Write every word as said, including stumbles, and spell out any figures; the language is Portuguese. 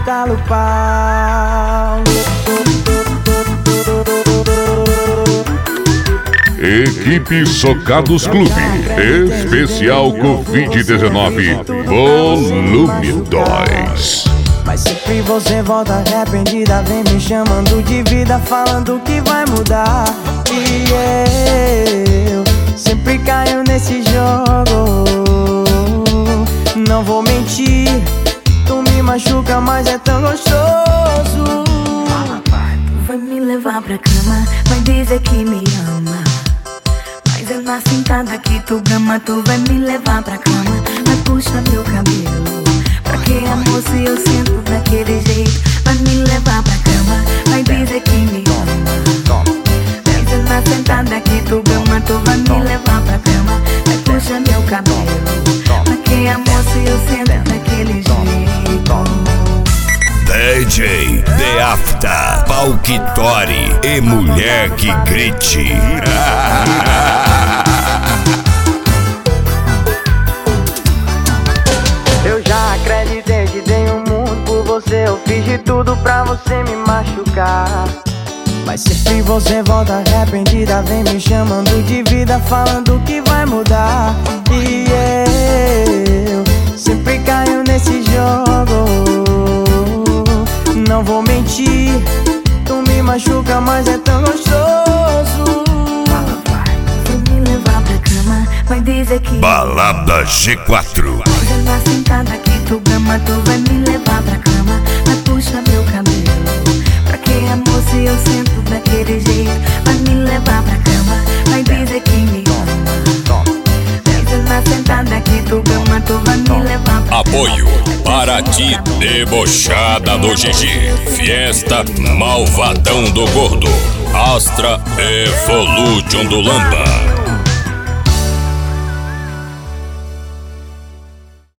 talo pau. Equipe Socados Clube, especial covid dezenove, volume dois. Mas sempre você volta arrependida, vem me chamando de vida, falando que vai mudar. E eu sempre caio nesse jogo. Não vou mentir, tu me machuca, mas é tão gostoso. Tu vai me levar pra cama, vai dizer que me ama, mas eu na sentada que tu gama. Tu vai me levar pra cama, vai puxar meu cabelo. Pra que amor se eu sinto daquele jeito? Vai me levar pra cama, vai dizer que me ama, mas eu na sentada que tu gama. Tu vai me levar pra cama, vai puxar meu cabelo. Pra que amor se eu sinto daquele jeito? D J The Afta, Palquitori e mulher que grite. Eu já acreditei, te dei um mundo por você. Eu fiz de tudo pra você me machucar, mas sempre você volta arrependida, vem me chamando de vida, falando que vai mudar. E eu sempre caio nesse jogo. Não vou mentir, tu me machuca, mas é tão gostoso. Vai me levar pra cama, vai dizer que Balada G quatro. mas eu na sentada que tu gama. Tu vai me levar pra cama, vai puxar meu cabelo. Pra que amor se eu sinto daquele jeito? Vai me levar pra cama, vai dizer que me ama, mas eu na sentada que tu gama. Tu vai me levar pra Apoio para ti, debochada do G G. Fiesta Malvadão do Gordo, Astra Evolution do Lampa.